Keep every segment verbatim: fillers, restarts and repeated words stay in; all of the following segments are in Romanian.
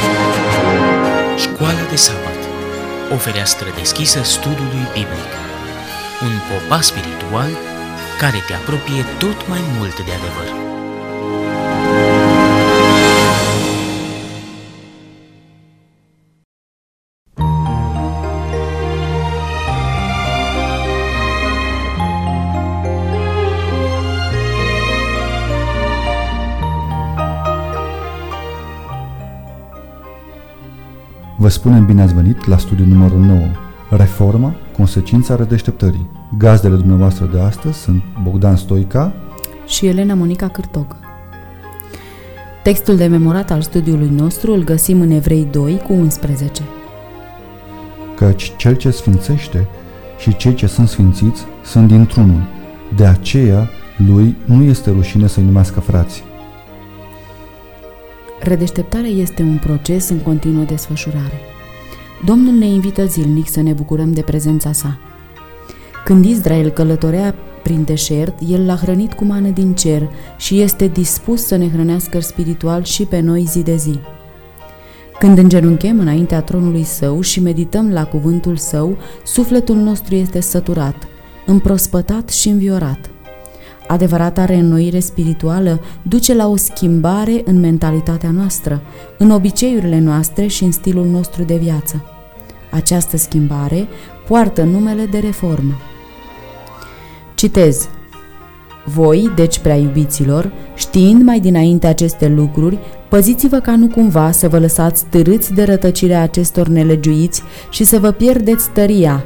Școala de sabat, o fereastră deschisă studiului biblic, un popas spiritual care te apropie tot mai mult de adevăr. Vă spunem bine ați venit la studiul numărul nouă, Reforma, consecința redeșteptării. Gazdele dumneavoastră de astăzi sunt Bogdan Stoica și Elena Monica Cârtog. Textul de memorat al studiului nostru îl găsim în Evrei doi cu unsprezece. Căci cel ce sfințește și cei ce sunt sfințiți sunt dintr-unul, de aceea lui nu este rușine să-i numească frați. Redeșteptarea este un proces în continuă desfășurare. Domnul ne invită zilnic să ne bucurăm de prezența sa. Când Israel călătorea prin deșert, el l-a hrănit cu mană din cer și este dispus să ne hrănească spiritual și pe noi zi de zi. Când îngenunchem înaintea tronului său și medităm la cuvântul său, sufletul nostru este săturat, împrospătat și înviorat. Adevărata reînnoire spirituală duce la o schimbare în mentalitatea noastră, în obiceiurile noastre și în stilul nostru de viață. Această schimbare poartă numele de reformă. Citez: Voi, deci prea iubiților, știind mai dinainte aceste lucruri, păziți-vă ca nu cumva să vă lăsați târâți de rătăcirea acestor nelegiuiți și să vă pierdeți tăria,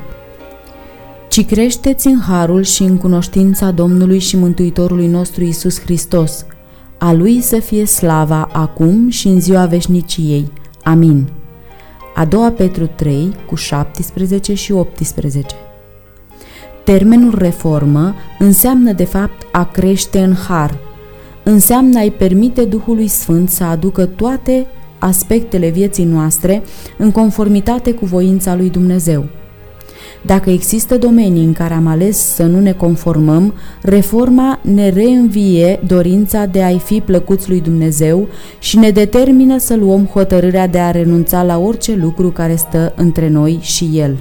ci creșteți în harul și în cunoștința Domnului și Mântuitorului nostru Iisus Hristos. A Lui să fie slava acum și în ziua veșniciei. Amin. A doua Petru trei cu șaptesprezece și optsprezece. Termenul reformă înseamnă de fapt a crește în har. Înseamnă a-i permite Duhului Sfânt să aducă toate aspectele vieții noastre în conformitate cu voința lui Dumnezeu. Dacă există domenii în care am ales să nu ne conformăm, reforma ne reînvie dorința de a-i fi plăcuți lui Dumnezeu și ne determină să luăm hotărârea de a renunța la orice lucru care stă între noi și El.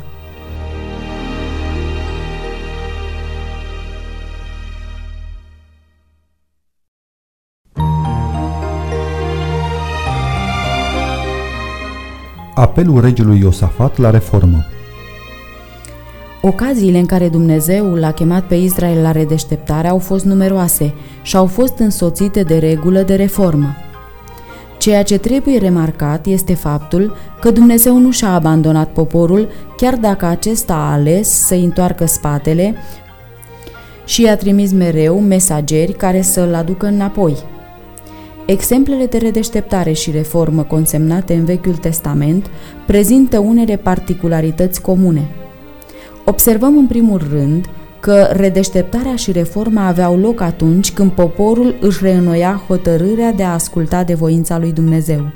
Apelul regelui Iosafat la reformă. Ocaziile în care Dumnezeu l-a chemat pe Israel la redeșteptare au fost numeroase și au fost însoțite de regulă de reformă. Ceea ce trebuie remarcat este faptul că Dumnezeu nu și-a abandonat poporul, chiar dacă acesta a ales să-i întoarcă spatele și i-a trimis mereu mesageri care să-l aducă înapoi. Exemplele de redeșteptare și reformă consemnate în Vechiul Testament prezintă unele particularități comune. Observăm în primul rând că redeșteptarea și reforma aveau loc atunci când poporul își reînnoia hotărârea de a asculta de voința lui Dumnezeu.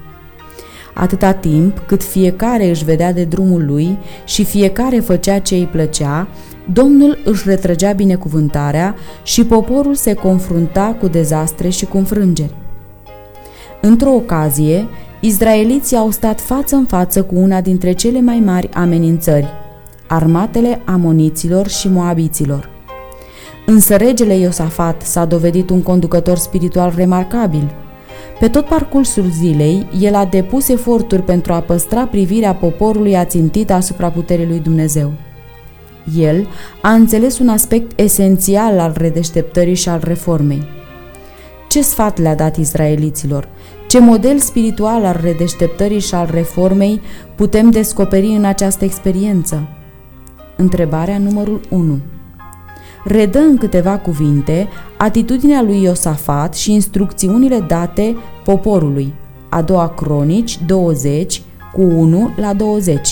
Atâta timp cât fiecare își vedea de drumul lui și fiecare făcea ce îi plăcea, Domnul își retrăgea binecuvântarea și poporul se confrunta cu dezastre și cu înfrângeri. Într-o ocazie, izraeliții au stat față în față cu una dintre cele mai mari amenințări, armatele amoniților și moabiților. Însă regele Iosafat s-a dovedit un conducător spiritual remarcabil. Pe tot parcursul zilei, el a depus eforturi pentru a păstra privirea poporului ațintită asupra puterii lui Dumnezeu. El a înțeles un aspect esențial al redeșteptării și al reformei. Ce sfat le-a dat izraeliților? Ce model spiritual al redeșteptării și al reformei putem descoperi în această experiență? Întrebarea numărul unu. Redă în câteva cuvinte atitudinea lui Iosafat și instrucțiunile date poporului. A doua Cronici douăzeci cu unu la douăzeci.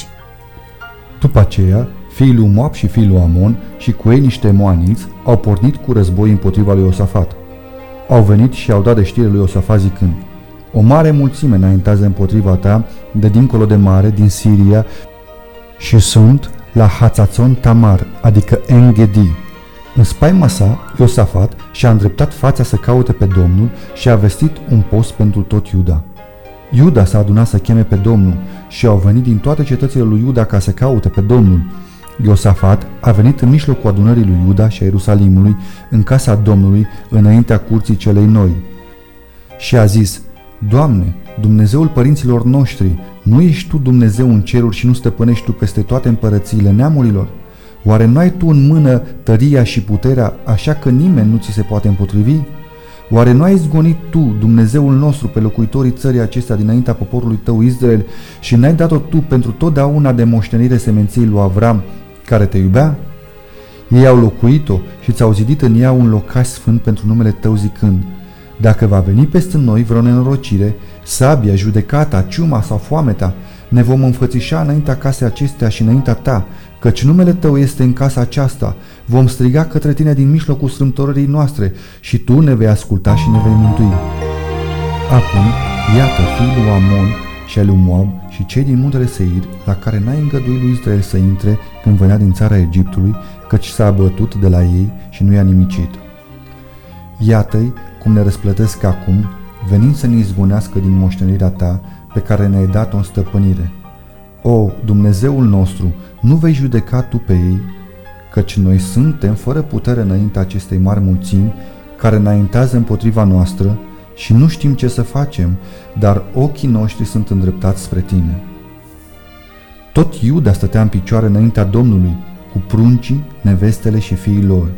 După aceea, fiii lui Moab și fiii lui Amon și cu ei niște moaniți au pornit cu război împotriva lui Iosafat. Au venit și au dat de știre lui Iosafat zicând: O mare mulțime înaintează împotriva ta de dincolo de mare, din Siria, și sunt la Hatzațon Tamar, adică En-Gedi. În spaima sa, Iosafat și-a îndreptat fața să caute pe Domnul și a vestit un post pentru tot Iuda. Iuda s-a adunat să cheme pe Domnul și au venit din toate cetățile lui Iuda ca să caute pe Domnul. Iosafat a venit în mijlocul adunării lui Iuda și a Ierusalimului, în casa Domnului, înaintea curții celei noi. Și a zis: Doamne, Dumnezeul părinților noștri, nu ești Tu Dumnezeu în ceruri și nu stăpânești Tu peste toate împărățiile neamurilor? Oare nu ai Tu în mână tăria și puterea, așa că nimeni nu ți se poate împotrivi? Oare nu ai izgonit Tu, Dumnezeul nostru, pe locuitorii țării acestea dinaintea poporului Tău Israel și n-ai dat-o Tu pentru totdeauna de moștenire semenției lui Avram, care Te iubea? Ei au locuit-o și ți-au zidit în ea un locaș sfânt pentru numele Tău, zicând: Dacă va veni peste noi vreo nenorocire, sabia, judecata, ciuma sau foamea, ne vom înfățișa înaintea casei acestea și înaintea Ta, căci numele Tău este în casa aceasta. Vom striga către Tine din mijlocul strâmtorării noastre și Tu ne vei asculta și ne vei mântui. Acum, iată, fiii lui Amon și al lui Moab și cei din muntele Seir, la care n-ai îngăduit lui Israel să intre când venea din țara Egiptului, căci s-a abătut de la ei și nu i-a nimicit. Iată-i cum ne răsplătesc acum, venind să ne izgonească din moștenirea Ta, pe care ne-ai dat-o în stăpânire. O, Dumnezeul nostru, nu vei judeca Tu pe ei, căci noi suntem fără putere înaintea acestei mari mulțimi care înaintează împotriva noastră și nu știm ce să facem, dar ochii noștri sunt îndreptați spre Tine. Tot Iuda stătea în picioare înaintea Domnului, cu pruncii, nevestele și fiii lor.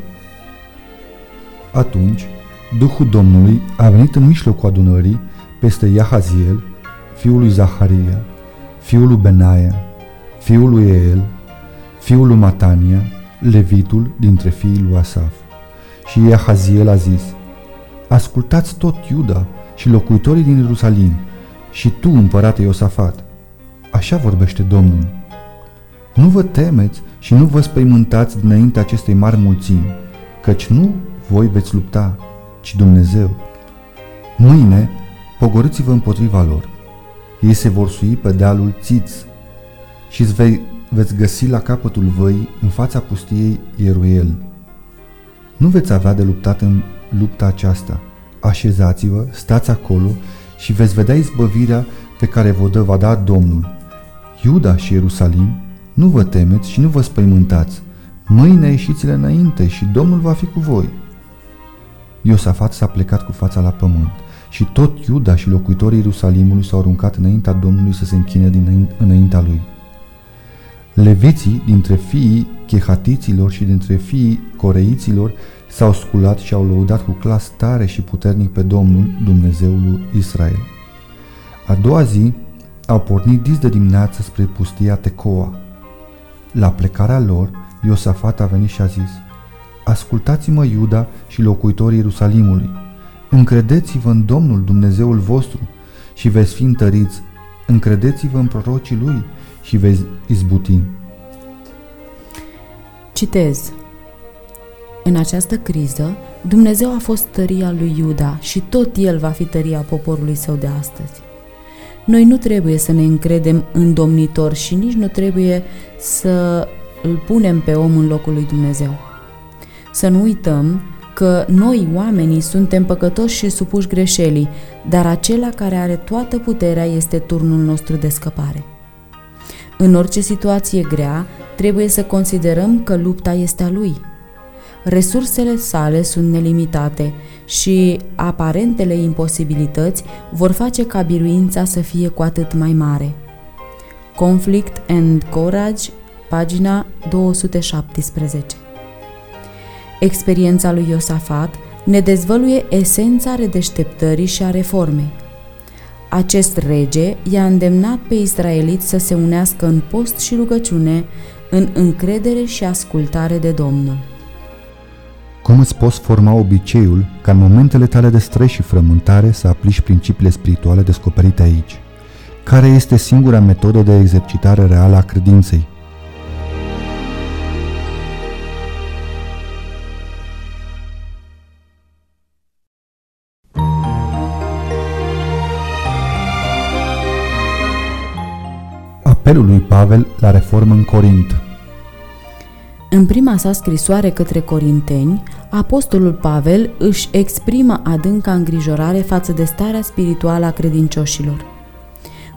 Atunci, Duhul Domnului a venit în mijlocul adunării peste Iahaziel, fiul lui Zaharia, fiul lui Benaia, fiul lui Eel, fiul lui Matania, levitul dintre fiii lui Asaf. Și Iahaziel a zis: Ascultați tot Iuda și locuitorii din Ierusalim și tu, împărate Iosafat, așa vorbește Domnul. Nu vă temeți și nu vă spăimântați dinaintea acestei mari mulțimi, căci nu voi veți lupta, ci Dumnezeu. Mâine pogorâți-vă împotriva lor. Ei se vor sui pe dealul Țiț și vei, veți găsi la capătul văii, în fața pustiei Ieruel. Nu veți avea de luptat în lupta aceasta. Așezați-vă, stați acolo și veți vedea izbăvirea pe care vă dă va da Domnul. Iuda și Ierusalim, nu vă temeți și nu vă spăimântați. Mâine ieșiți-le înainte și Domnul va fi cu voi. Iosafat s-a plecat cu fața la pământ și tot Iuda și locuitorii Ierusalimului s-au aruncat înaintea Domnului să se închine din înaintea lui. Leviții dintre fiii chehatiților și dintre fiii coreiților s-au sculat și au lăudat cu glas tare și puternic pe Domnul, Dumnezeul lui Israel. A doua zi au pornit dis de dimineață spre pustia Tecoa. La plecarea lor, Iosafat a venit și a zis: Ascultați-mă, Iuda și locuitorii Ierusalimului, încredeți-vă în Domnul, Dumnezeul vostru, și veți fi întăriți, încredeți-vă în prorocii Lui și veți izbuti. Citez. În această criză, Dumnezeu a fost tăria lui Iuda și tot El va fi tăria poporului său de astăzi. Noi nu trebuie să ne încredem în domnitor și nici nu trebuie să îl punem pe om în locul lui Dumnezeu. Să nu uităm că noi, oamenii, suntem păcătoși și supuși greșelii, dar acela care are toată puterea este turnul nostru de scăpare. În orice situație grea, trebuie să considerăm că lupta este a Lui. Resursele sale sunt nelimitate și aparentele imposibilități vor face ca biruința să fie cu atât mai mare. Conflict and Courage, pagina două sute șaptesprezece. Experiența lui Iosafat ne dezvăluie esența redeșteptării și a reformei. Acest rege i-a îndemnat pe israeliți să se unească în post și rugăciune, în încredere și ascultare de Domnul. Cum îți poți forma obiceiul ca în momentele tale de stres și frământare să aplici principiile spirituale descoperite aici? Care este singura metodă de exercitare reală a credinței? Apelul lui Pavel la reformă în Corint. În prima sa scrisoare către corinteni, apostolul Pavel își exprimă adânca îngrijorare față de starea spirituală a credincioșilor.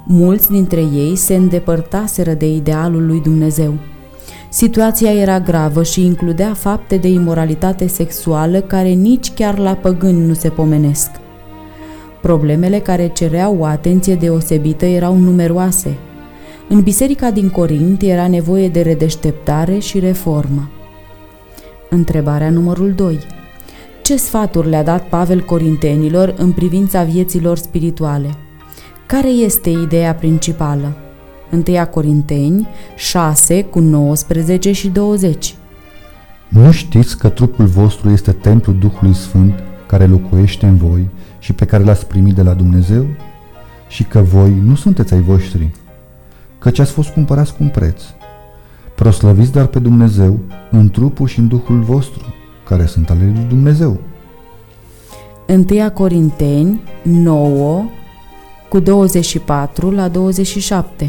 Mulți dintre ei se îndepărtaseră de idealul lui Dumnezeu. Situația era gravă și includea fapte de imoralitate sexuală care nici chiar la păgâni nu se pomenesc. Problemele care cereau o atenție deosebită erau numeroase. În biserica din Corint era nevoie de redeșteptare și reformă. Întrebarea numărul doi. Ce sfaturi le-a dat Pavel corintenilor în privința vieților spirituale? Care este ideea principală? întâi Corinteni șase cu nouăsprezece și douăzeci. Nu știți că trupul vostru este templul Duhului Sfânt care locuiește în voi și pe care l-ați primit de la Dumnezeu? Și că voi nu sunteți ai voștri, căci ați fost cumpărați cu un preț. Proslăviți dar pe Dumnezeu în trupul și în Duhul vostru, care sunt ale lui Dumnezeu. întâi Corinteni nouă cu douăzeci și patru la douăzeci și șapte.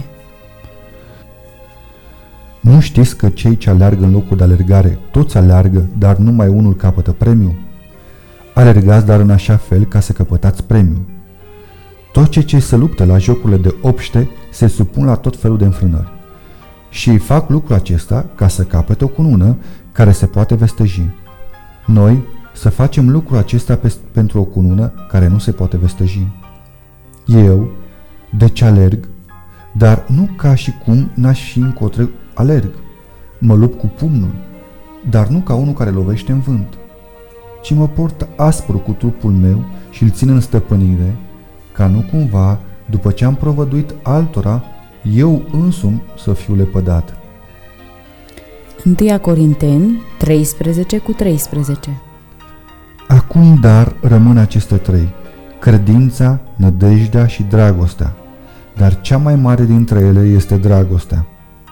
Nu știți că cei ce aleargă în locul de alergare, toți aleargă, dar numai unul capătă premiu? Alergați dar în așa fel ca să căpătați premiu. Toți cei ce se luptă la jocurile de obște se supun la tot felul de înfrânări. Și fac lucrul acesta ca să capete o cunună care se poate vesteji. Noi să facem lucrul acesta pe, pentru o cunună care nu se poate vesteji. Eu, deci alerg, dar nu ca și cum n-aș fi încotre alerg. Mă lupt cu pumnul, dar nu ca unul care lovește în vânt, ci mă port aspru cu trupul meu și îl țin în stăpânire, ca nu cumva, după ce am provăduit altora, eu însumi să fiu lepădat. întâi Corinteni treisprezece cu treisprezece. Acum dar rămân aceste trei: credința, nădejdea și dragostea, dar cea mai mare dintre ele este dragostea.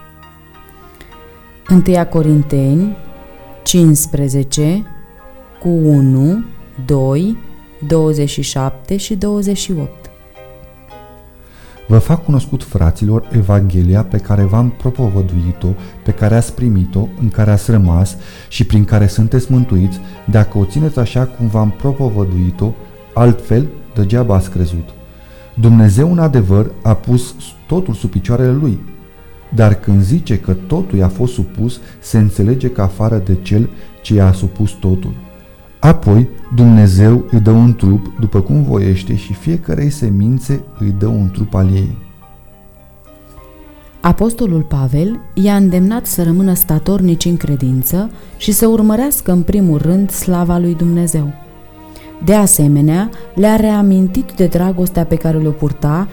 întâi Corinteni cincisprezece cu unu, doi, douăzeci și șapte și douăzeci și opt. Vă fac cunoscut, fraților, Evanghelia pe care v-am propovăduit-o, pe care ați primit-o, în care ați rămas și prin care sunteți mântuiți, dacă o țineți așa cum v-am propovăduit-o, altfel degeaba ați crezut. Dumnezeu, în adevăr, a pus totul sub picioarele Lui, dar când zice că totul i-a fost supus, se înțelege că afară de Cel ce i-a supus totul. Apoi Dumnezeu îi dă un trup după cum voiește și fiecărei semințe îi dă un trup al ei. Apostolul Pavel i-a îndemnat să rămână statornici în credință și să urmărească în primul rând slava lui Dumnezeu. De asemenea, le-a reamintit de dragostea pe care le-o purta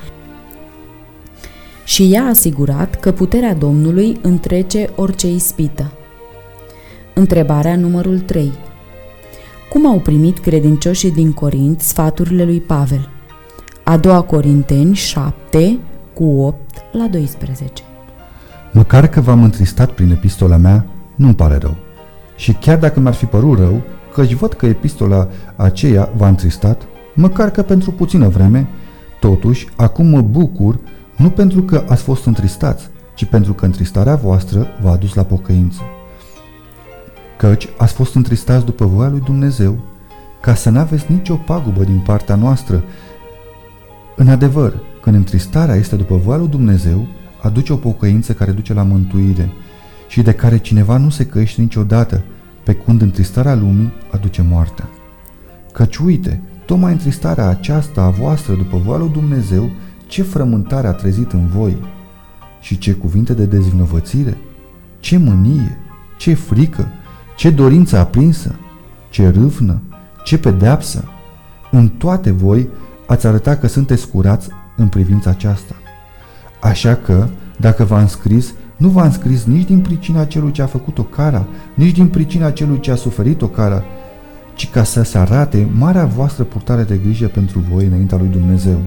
și i-a asigurat că puterea Domnului întrece orice ispită. Întrebarea numărul trei. Cum au primit credincioșii din Corint sfaturile lui Pavel? A doua Corinteni șapte cu opt la doisprezece. Măcar că v-am întristat prin epistola mea, nu-mi pare rău. Și chiar dacă mi-ar fi părut rău, căci văd că epistola aceea v-a întristat, măcar că pentru puțină vreme, totuși, acum mă bucur, nu pentru că ați fost întristați, ci pentru că întristarea voastră v-a adus la pocăință. Căci ați fost întristați după voia lui Dumnezeu, ca să n-aveți nicio pagubă din partea noastră. În adevăr, când întristarea este după voia lui Dumnezeu, aduce o pocăință care duce la mântuire și de care cineva nu se căiește niciodată, pe când întristarea lumii aduce moartea. Căci uite, tocmai întristarea aceasta a voastră după voia lui Dumnezeu, ce frământare a trezit în voi și ce cuvinte de dezvinovățire, ce mânie, ce frică, ce dorință aprinsă, ce râvnă, ce pedeapsă. În toate voi ați arătat că sunteți curați în privința aceasta. Așa că, dacă v-am scris, nu v-am scris nici din pricina celui ce a făcut o cara, nici din pricina celui ce a suferit o cara, ci ca să se arate marea voastră purtare de grijă pentru voi înaintea lui Dumnezeu.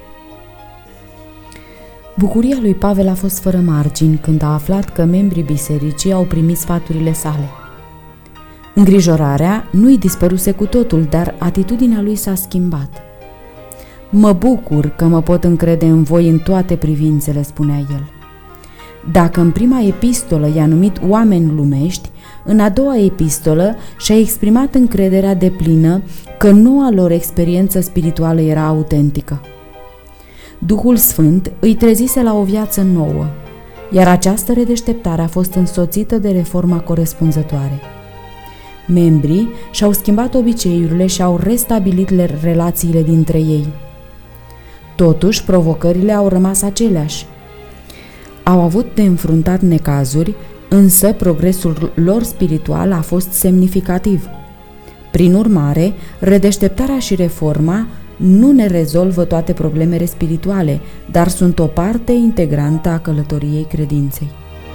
Bucuria lui Pavel a fost fără margini când a aflat că membrii bisericii au primit sfaturile sale. Îngrijorarea nu îi dispăruse cu totul, dar atitudinea lui s-a schimbat. Mă bucur că mă pot încrede în voi în toate privințele, spunea el. Dacă în prima epistolă i-a numit oameni lumești, în a doua epistolă și-a exprimat încrederea deplină că noua lor experiență spirituală era autentică. Duhul Sfânt îi trezise la o viață nouă, iar această redeșteptare a fost însoțită de reforma corespunzătoare. Membrii și-au schimbat obiceiurile și au restabilit relațiile dintre ei. Totuși, provocările au rămas aceleași. Au avut de înfruntat necazuri, însă progresul lor spiritual a fost semnificativ. Prin urmare, redeșteptarea și reforma nu ne rezolvă toate problemele spirituale, dar sunt o parte integrantă a călătoriei credinței.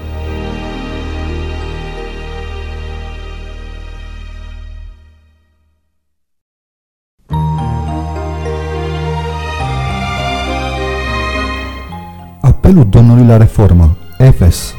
Apelul Domnului la reformă, Efes.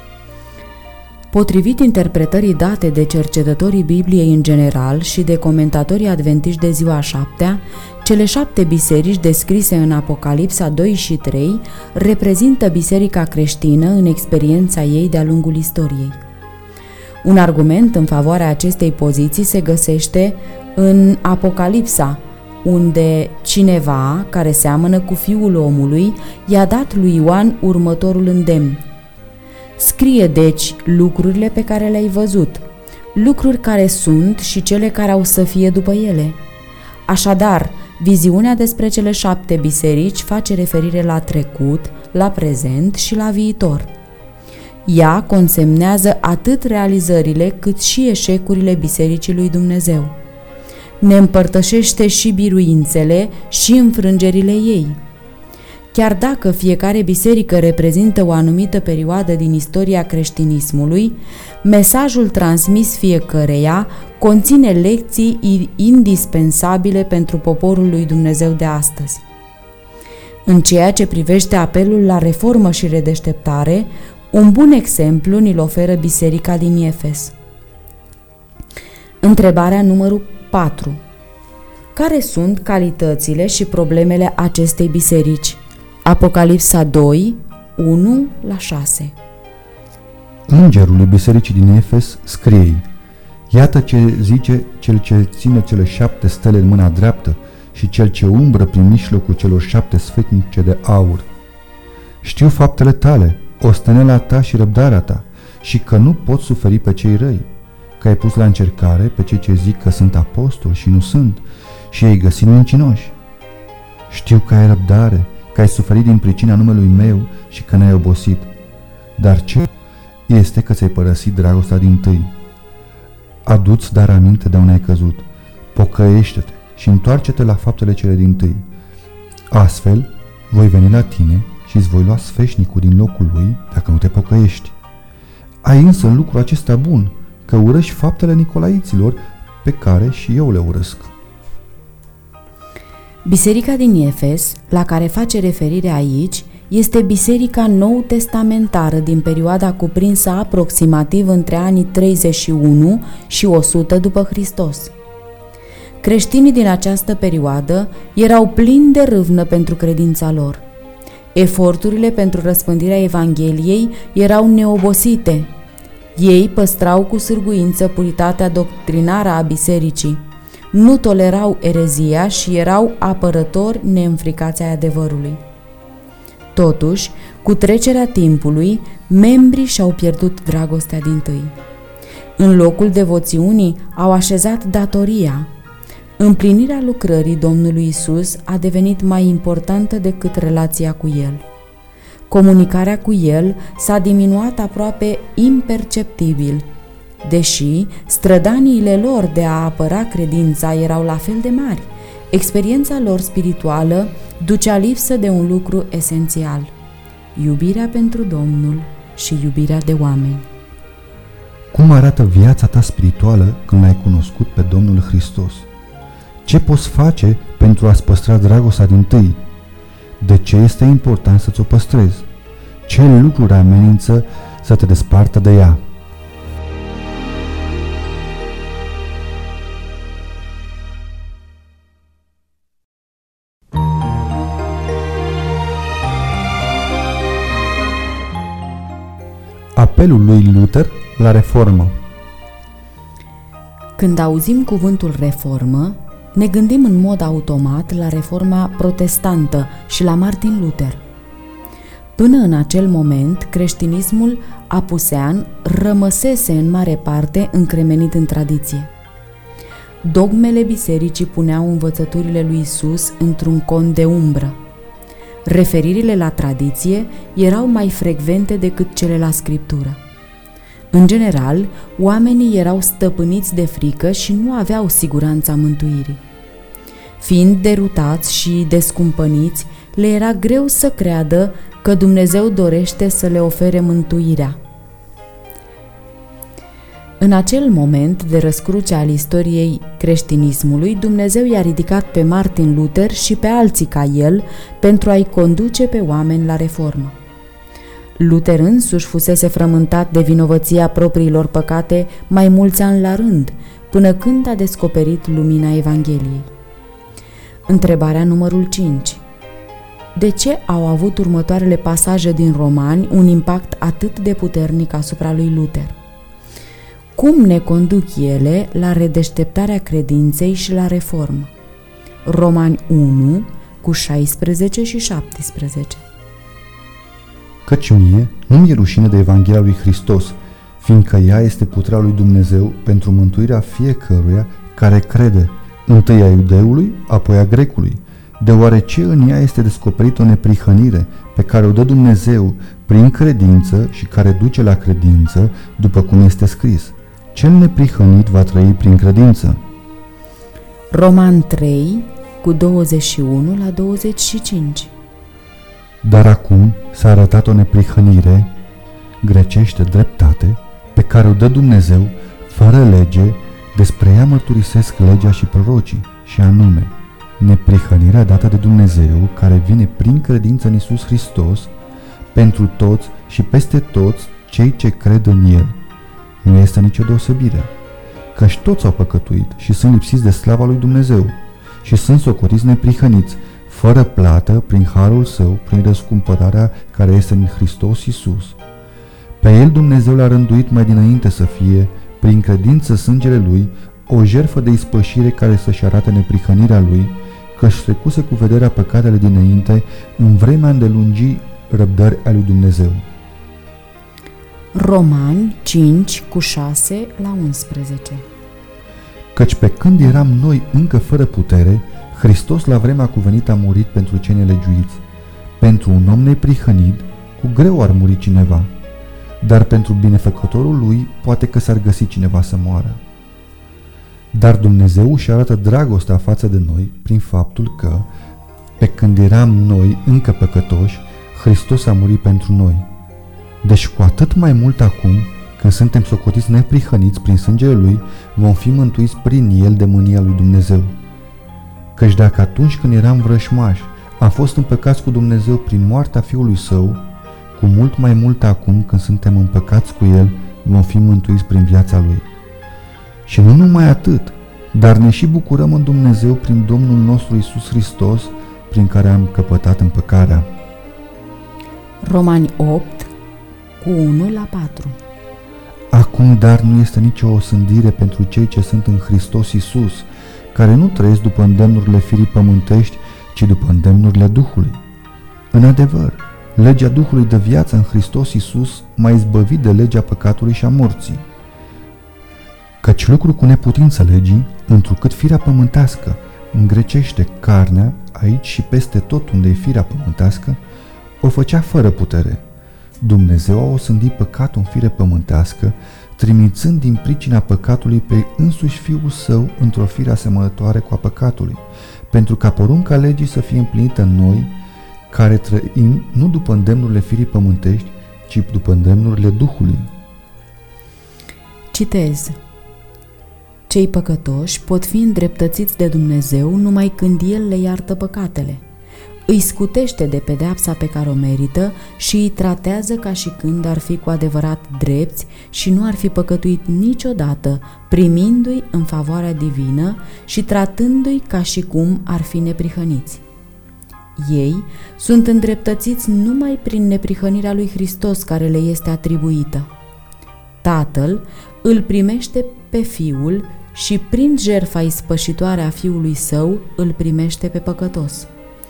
Potrivit interpretării date de cercetătorii Bibliei în general și de comentatorii adventiști de ziua a șaptea, cele șapte biserici descrise în Apocalipsa doi și trei reprezintă biserica creștină în experiența ei de-a lungul istoriei. Un argument în favoarea acestei poziții se găsește în Apocalipsa, unde cineva care seamănă cu Fiul omului i-a dat lui Ioan următorul îndemn: scrie deci lucrurile pe care le-ai văzut, lucruri care sunt și cele care au să fie după ele. Așadar, viziunea despre cele șapte biserici face referire la trecut, la prezent și la viitor. Ea consemnează atât realizările cât și eșecurile Bisericii lui Dumnezeu. Ne împărtășește și biruințele și înfrângerile ei. Chiar dacă fiecare biserică reprezintă o anumită perioadă din istoria creștinismului, mesajul transmis fiecăreia conține lecții indispensabile pentru poporul lui Dumnezeu de astăzi. În ceea ce privește apelul la reformă și redeșteptare, un bun exemplu ni-l oferă biserica din Efes. Întrebarea numărul patru. Care sunt calitățile și problemele acestei biserici? Apocalipsa doi, unu la șase. Îngerul bisericii din Efes scrie: iată ce zice cel ce ține cele șapte stele în mâna dreaptă și cel ce umbră prin mijlocul celor șapte sfetnice de aur. Știu faptele tale, ostenela ta și răbdarea ta, și că nu poți suferi pe cei răi, că ai pus la încercare pe cei ce zic că sunt apostoli și nu sunt, și ai găsit mincinoși. Știu că ai răbdare, că ai suferit din pricina numelui meu și că n-ai obosit. Dar ce este că ți-ai părăsit dragostea dintâi? Adu-ți dar aminte de unde ai căzut, pocăiește-te și întoarce-te la faptele cele dintâi. Astfel, voi veni la tine și îți voi lua sfeșnicul din locul lui dacă nu te pocăiești. Ai însă lucrul acesta bun, că urăști faptele nicolaiților, pe care și eu le urăsc. Biserica din Efes, la care face referire aici, este biserica nou-testamentară din perioada cuprinsă aproximativ între anii treizeci și unu și o sută după Hristos. Creștinii din această perioadă erau plini de râvnă pentru credința lor. Eforturile pentru răspândirea Evangheliei erau neobosite. Ei păstrau cu sârguință puritatea doctrinară a bisericii, nu tolerau erezia și erau apărători neînfricați ai adevărului. Totuși, cu trecerea timpului, membrii și-au pierdut dragostea dintâi. În locul devoțiunii au așezat datoria. Împlinirea lucrării Domnului Isus a devenit mai importantă decât relația cu El. Comunicarea cu El s-a diminuat aproape imperceptibil, deși strădaniile lor de a apăra credința erau la fel de mari. Experiența lor spirituală ducea lipsă de un lucru esențial: iubirea pentru Domnul și iubirea de oameni. Cum arată viața ta spirituală când l-ai cunoscut pe Domnul Hristos? Ce poți face pentru a-ți păstra dragostea dintâi? De ce este important să ți-o păstrezi? Ce lucruri amenință să te despartă de ea? Apelul lui Luther la reformă. Când auzim cuvântul reformă, Ne gândim în mod automat la Reforma protestantă și la Martin Luther. Până în acel moment, creștinismul apusean rămăsese în mare parte încremenit în tradiție. Dogmele bisericii puneau învățăturile lui Isus într-un cont de umbră. Referirile la tradiție erau mai frecvente decât cele la Scriptură. În general, oamenii erau stăpâniți de frică și nu aveau siguranța mântuirii. Fiind derutați și descumpăniți, le era greu să creadă că Dumnezeu dorește să le ofere mântuirea. În acel moment de răscruce al istoriei creștinismului, Dumnezeu i-a ridicat pe Martin Luther și pe alții ca el pentru a-i conduce pe oameni la reformă. Luther însuși fusese frământat de vinovăția propriilor păcate mai mulți ani la rând, până când a descoperit lumina Evangheliei. Întrebarea numărul cinci. De ce au avut următoarele pasaje din Romani un impact atât de puternic asupra lui Luther? Cum ne conduc ele la redeșteptarea credinței și la reformă? Romani unu, cu șaisprezece și șaptesprezece. Căci mie nu mi-e rușine de Evanghelia lui Hristos, fiindcă ea este puterea lui Dumnezeu pentru mântuirea fiecăruia care crede, întâi a iudeului, apoi a grecului, deoarece în ea este descoperită o neprihănire pe care o dă Dumnezeu prin credință și care duce la credință, după cum este scris: cel neprihănit va trăi prin credință. Roman trei, cu douăzeci și unu la douăzeci și cinci. Dar acum s-a arătat o neprihănire, grecește dreptate, pe care o dă Dumnezeu fără lege, despre ea mărturisesc legea și prorocii, și anume neprihănirea dată de Dumnezeu, care vine prin credință în Iisus Hristos, pentru toți și peste toți cei ce cred în El. Nu este nicio deosebire, căci toți au păcătuit și sunt lipsiți de slava lui Dumnezeu și sunt socotiți neprihăniți, fără plată, prin harul Său, prin răscumpărarea care este în Hristos Iisus. Pe El Dumnezeu l-a rânduit mai dinainte să fie, prin credință sângele Lui, o jertfă de ispășire care să-și arate neprihănirea Lui, că-și trecuse cu vederea păcatele dinainte în vremea îndelungii răbdări a lui Dumnezeu. Romani cinci, cu șase la unsprezece. Căci pe când eram noi încă fără putere, Hristos la vremea cuvenită a murit pentru cei nelegiuiți. Pentru un om neprihănit, cu greu ar muri cineva, dar pentru binefăcătorul lui poate că s-ar găsi cineva să moară. Dar Dumnezeu își arată dragostea față de noi prin faptul că, pe când eram noi încă păcătoși, Hristos a murit pentru noi. Deci cu atât mai mult acum, când suntem socotiți neprihăniți prin sângele Lui, vom fi mântuiți prin El de mânia lui Dumnezeu. Căci dacă atunci când eram vrășmași am fost împăcați cu Dumnezeu prin moartea Fiului Său, cu mult mai mult acum când suntem împăcați cu El, vom fi mântuiți prin viața Lui. Și nu numai atât, dar ne și bucurăm în Dumnezeu prin Domnul nostru Iisus Hristos, prin care am căpătat împăcarea. Romani opt, cu unu la patru. Acum dar nu este nicio osândire pentru cei ce sunt în Hristos Iisus, care nu trăiesc după îndemnurile firii pământești, ci după îndemnurile Duhului. În adevăr, legea Duhului de viață în Hristos Iisus m-a izbăvit de legea păcatului și a morții. Căci lucru cu neputință legii, întrucât firea pământească, în grecește carnea, aici și peste tot unde e firea pământească, o făcea fără putere. Dumnezeu a osândit păcatul în fire pământească, trimițând din pricina păcatului pe însuși Fiul Său într-o fire asemănătoare cu a păcatului, pentru ca porunca legii să fie împlinită în noi, care trăim nu după îndemnurile firii pământești, ci după îndemnurile Duhului. Citez. Cei păcătoși pot fi îndreptățiți de Dumnezeu numai când El le iartă păcatele, îi scutește de pedeapsa pe care o merită și îi tratează ca și când ar fi cu adevărat drepți și nu ar fi păcătuit niciodată, primindu-i în favoarea divină și tratându-i ca și cum ar fi neprihăniți. Ei sunt îndreptățiți numai prin neprihănirea lui Hristos care le este atribuită. Tatăl îl primește pe Fiul și prin jertfa ispășitoare a Fiului Său îl primește pe păcătos.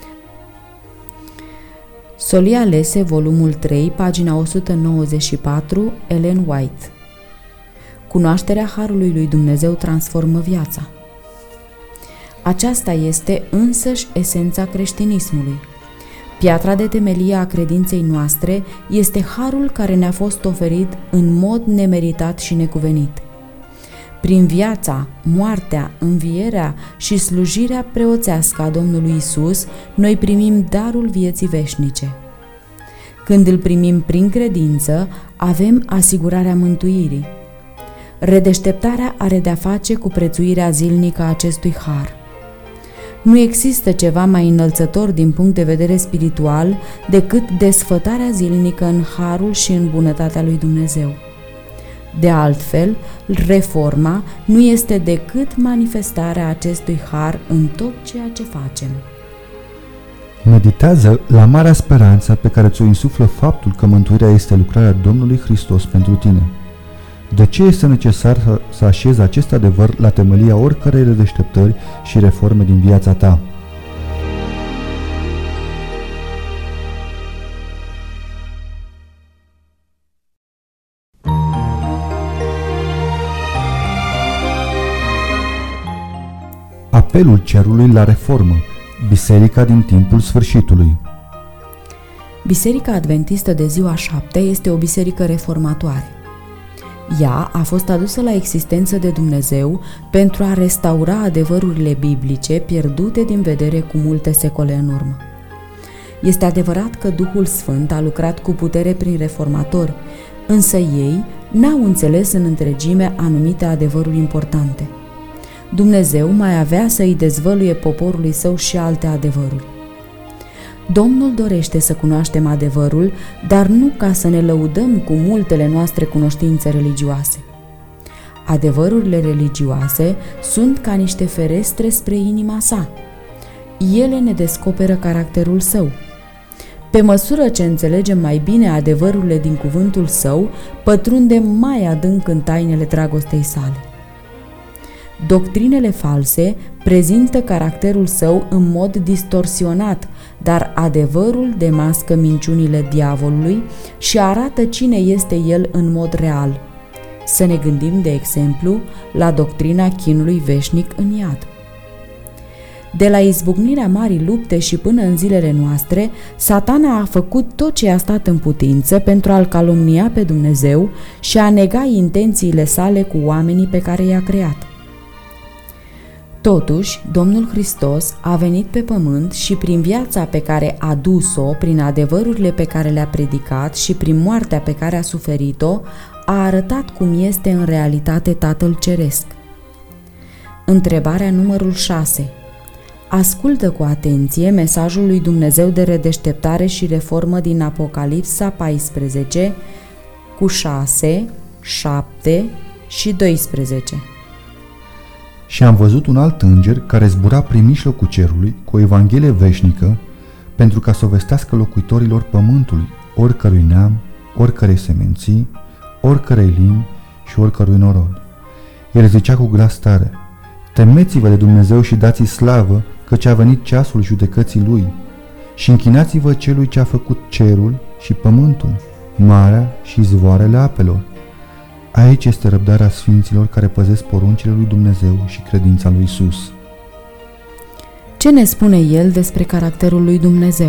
Solii alese, volumul trei, pagina o sută nouăzeci și patru, Ellen White. Cunoașterea Harului lui Dumnezeu transformă viața. Aceasta este însăși esența creștinismului. Piatra de temelie a credinței noastre este harul care ne-a fost oferit în mod nemeritat și necuvenit. Prin viața, moartea, învierea și slujirea preoțească a Domnului Isus, noi primim darul vieții veșnice. Când îl primim prin credință, avem asigurarea mântuirii. Redeșteptarea are de-a face cu prețuirea zilnică a acestui har. Nu există ceva mai înălțător din punct de vedere spiritual decât desfătarea zilnică în harul și în bunătatea lui Dumnezeu. De altfel, reforma nu este decât manifestarea acestui har în tot ceea ce facem. Meditează la marea speranță pe care ți-o insuflă faptul că mântuirea este lucrarea Domnului Hristos pentru tine. De ce este necesar să, să așezi acest adevăr la temelia oricărei redeșteptări și reforme din viața ta? Apelul cerului la reformă. Biserica din timpul sfârșitului. Biserica Adventistă de ziua șaptea este o biserică reformatoare. Ea a fost adusă la existență de Dumnezeu pentru a restaura adevărurile biblice pierdute din vedere cu multe secole în urmă. Este adevărat că Duhul Sfânt a lucrat cu putere prin reformatori, însă ei n-au înțeles în întregime anumite adevăruri importante. Dumnezeu mai avea să îi dezvăluie poporului său și alte adevăruri. Domnul dorește să cunoaștem adevărul, dar nu ca să ne lăudăm cu multele noastre cunoștințe religioase. Adevărurile religioase sunt ca niște ferestre spre inima sa. Ele ne descoperă caracterul său. Pe măsură ce înțelegem mai bine adevărurile din cuvântul său, pătrundem mai adânc în tainele dragostei sale. Doctrinele false prezintă caracterul său în mod distorsionat, dar adevărul demască minciunile diavolului și arată cine este el în mod real. Să ne gândim, de exemplu, la doctrina chinului veșnic în iad. De la izbucnirea marii lupte și până în zilele noastre, Satana a făcut tot ce a stat în putință pentru a-L calomnia pe Dumnezeu și a nega intențiile sale cu oamenii pe care i-a creat. Totuși, Domnul Hristos a venit pe pământ și prin viața pe care a dus-o, prin adevărurile pe care le-a predicat și prin moartea pe care a suferit-o, a arătat cum este în realitate Tatăl Ceresc. Întrebarea numărul șase. Ascultă cu atenție mesajul lui Dumnezeu de redeșteptare și reformă din Apocalipsa paisprezece cu șase, șapte și doisprezece. Și am văzut un alt înger care zbura prin mijlocul cerului cu o evanghelie veșnică pentru ca să o vestească locuitorilor pământului, oricărui neam, oricărei semenții, oricărei limbi și oricărui norod. El zicea cu glas tare: temeți-vă de Dumnezeu și dați-i slavă, căci a venit ceasul judecății Lui, și închinați-vă celui ce a făcut cerul și pământul, marea și izvoarele apelor. Aici este răbdarea sfinților care păzesc poruncile lui Dumnezeu și credința lui Isus. Ce ne spune el despre caracterul lui Dumnezeu?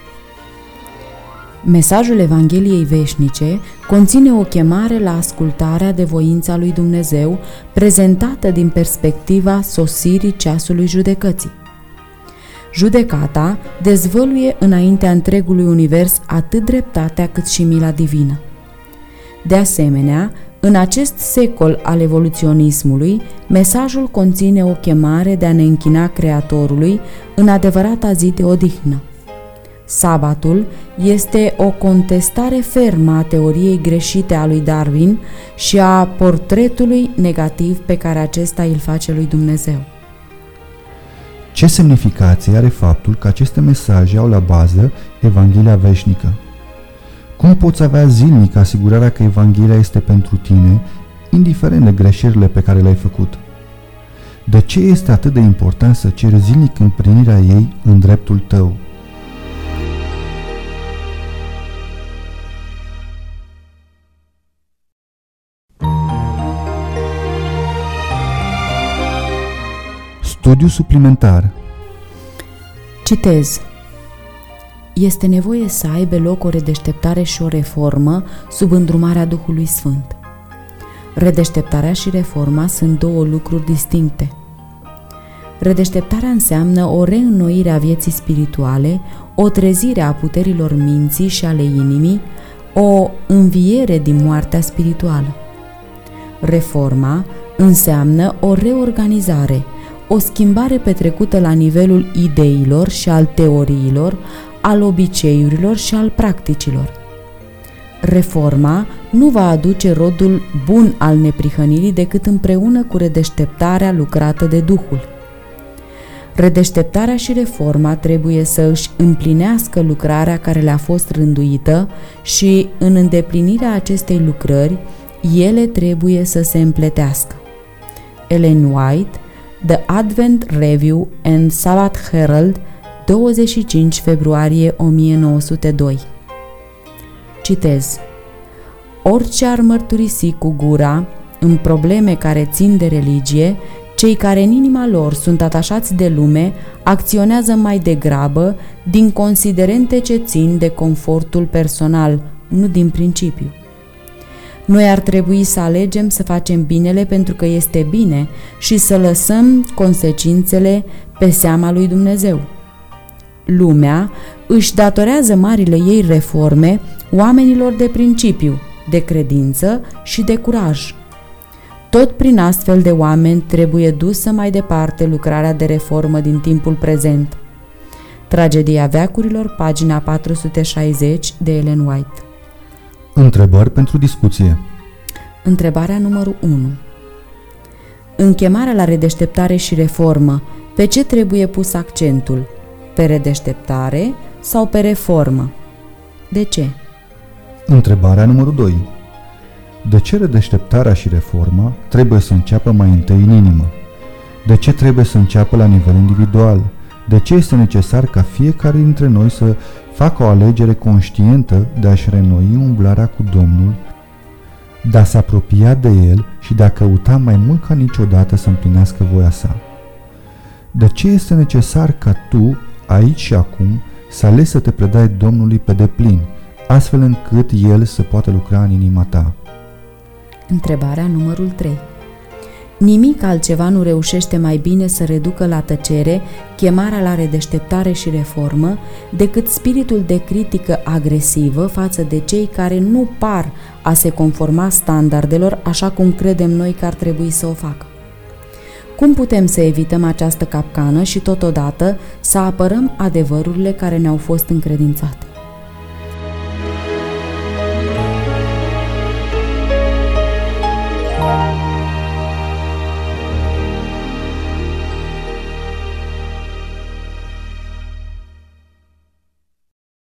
Mesajul Evangheliei veșnice conține o chemare la ascultarea de voința lui Dumnezeu, prezentată din perspectiva sosirii ceasului judecății. Judecata dezvăluie înaintea întregului univers atât dreptatea cât și mila divină. De asemenea, în acest secol al evoluționismului, mesajul conține o chemare de a ne închina Creatorului în adevărata zi de odihnă. Sabatul este o contestare fermă a teoriei greșite a lui Darwin și a portretului negativ pe care acesta îl face lui Dumnezeu. Ce semnificație are faptul că aceste mesaje au la bază Evanghelia veșnică? Cum poți avea zilnic asigurarea că Evanghelia este pentru tine, indiferent de greșelile pe care le-ai făcut? De ce este atât de important să ceri zilnic împlinirea ei în dreptul tău? Studiu suplimentar. Citez. Este nevoie să aibă loc o redeșteptare și o reformă sub îndrumarea Duhului Sfânt. Redeșteptarea și reforma sunt două lucruri distincte. Redeșteptarea înseamnă o reînnoire a vieții spirituale, o trezire a puterilor minții și ale inimii, o înviere din moartea spirituală. Reforma înseamnă o reorganizare, o schimbare petrecută la nivelul ideilor și al teoriilor, al obiceiurilor și al practicilor. Reforma nu va aduce rodul bun al neprihănirii decât împreună cu redeșteptarea lucrată de Duhul. Redeșteptarea și reforma trebuie să își împlinească lucrarea care le-a fost rânduită și, în îndeplinirea acestei lucrări, ele trebuie să se împletească. Ellen White, The Advent Review and Sabbath Herald, douăzeci și cinci februarie o mie nouă sute doi. Citez. Orice ar mărturisi cu gura, în probleme care țin de religie, cei care în inima lor sunt atașați de lume acționează mai degrabă din considerente ce țin de confortul personal, nu din principiu. Noi ar trebui să alegem să facem binele pentru că este bine și să lăsăm consecințele pe seama lui Dumnezeu. Lumea își datorează marile ei reforme oamenilor de principiu, de credință și de curaj. Tot prin astfel de oameni trebuie dusă mai departe lucrarea de reformă din timpul prezent. Tragedia veacurilor, pagina patru sute șaizeci, de Ellen White. Întrebări pentru discuție. Întrebarea numărul unu. În chemarea la redeșteptare și reformă, pe ce trebuie pus accentul? Pe redeșteptare sau pe reformă? De ce? Întrebarea numărul doi. De ce redeșteptarea și reforma trebuie să înceapă mai întâi în inimă? De ce trebuie să înceapă la nivel individual? De ce este necesar ca fiecare dintre noi să facă o alegere conștientă de a-și renoi umblarea cu Domnul, de a se apropia de El și de a căuta mai mult ca niciodată să împlinească voia sa? De ce este necesar ca tu, aici și acum, să alegi să te predai Domnului pe deplin, astfel încât El să poată lucra în inima ta? Întrebarea numărul trei. Nimic altceva nu reușește mai bine să reducă la tăcere chemarea la redeșteptare și reformă decât spiritul de critică agresivă față de cei care nu par a se conforma standardelor așa cum credem noi că ar trebui să o facă. Cum putem să evităm această capcană și totodată să apărăm adevărurile care ne-au fost încredințate?